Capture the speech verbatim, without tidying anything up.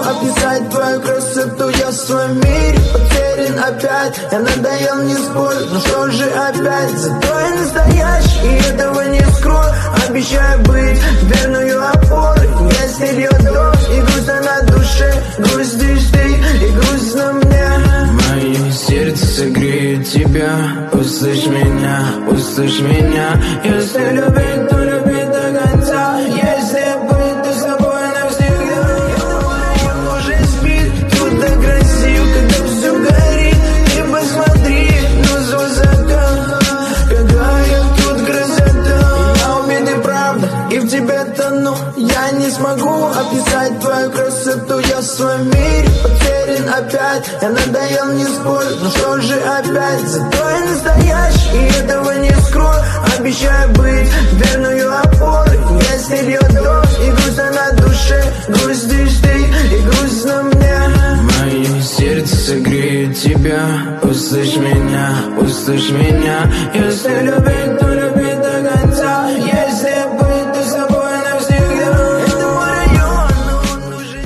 описать твою красоту. Я в своем мире потерян опять. Я надоел, не спорю, но что же опять? Зато я настоящий, и этого не скрою. Обещаю быть верную опорой. Если льет дождь и грустно на душе, грустишь ты и грустно мне. Мое сердце согреет тебя. Услышь меня, услышь меня. Если любить, то любить до конца. Если быть, то с тобой навсегда. Я уже спит, тут так красиво, когда все горит. Ты посмотри, ну с высока, какая тут красота. Я убит и правда, и в тебе тону. Я не смогу описать твою красоту. Я в своем мире потерян опять. Я надоел, не спорю, но что же опять? Зато я настоящий, и этого не скрою. Обещаю быть верную опорой. Если льет дождь и грустно на душе, грустишь ты и грустно мне. Мое сердце согреет тебя. Услышь меня, услышь меня. Если любить, то